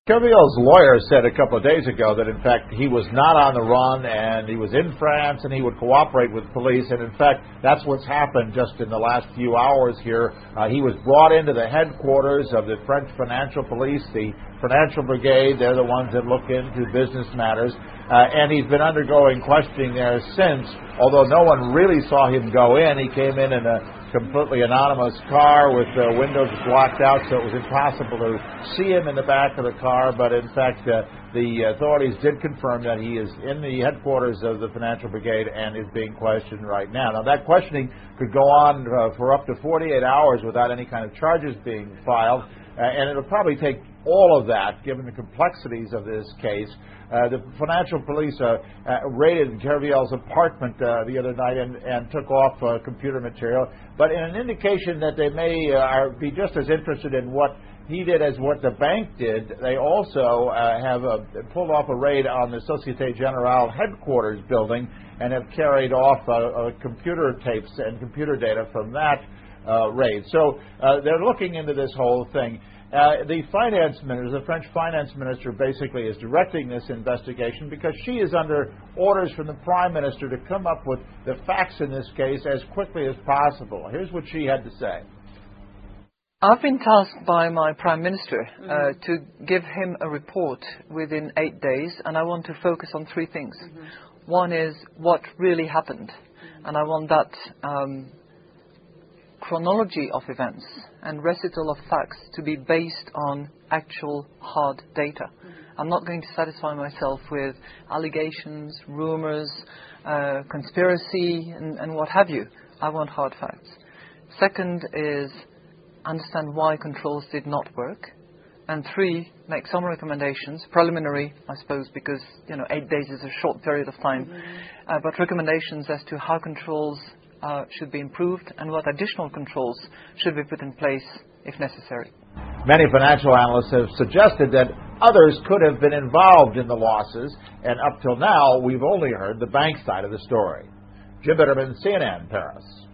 Kerviel's lawyer said a couple of days ago that, in fact, he was not on the run and he was in France and he would cooperate with police. And, in fact, that's what's happened just in the last few hours here. He was brought into the headquarters of the French Financial Police, the Financial Brigade. They're the ones that look into business matters. And he's been undergoing questioning there since, although no one really saw him go in. He came in a completely anonymous car with the windows blocked out, so it was impossible to see him in the back of the car. But in fact, the authorities did confirm that he is in the headquarters of the Financial Brigade and is being questioned right now. Now, that questioning could go on for up to 48 hours without any kind of charges being filed, and it'll probably take all of that, given the complexities of this case. The Financial Police raided Kerviel's apartment the other night and took off computer material, but in an indication that they may be just as interested in what he did as what the bank did. They also have pulled off a raid on the Societe Generale headquarters building and have carried off computer tapes and computer data from that raid. So they're looking into this whole thing. The finance minister, the French finance minister, basically is directing this investigation because she is under orders from the prime minister to come up with the facts in this case as quickly as possible. Here's what she had to say. I've been tasked by my prime minister to give him a report within 8 days, and I want to focus on three things. One is what really happened, and I want that chronology of events and recital of facts to be based on actual hard data. I'm not going to satisfy myself with allegations, rumors, conspiracy, and what have you. I want hard facts. Second is understand why controls did not work. And three, make some recommendations, preliminary, I suppose, because 8 days is a short period of time, but recommendations as to how controls should be improved and what additional controls should be put in place if necessary. Many financial analysts have suggested that others could have been involved in the losses, and up till now, we've only heard the bank side of the story. Jim Bitterman, CNN, Paris.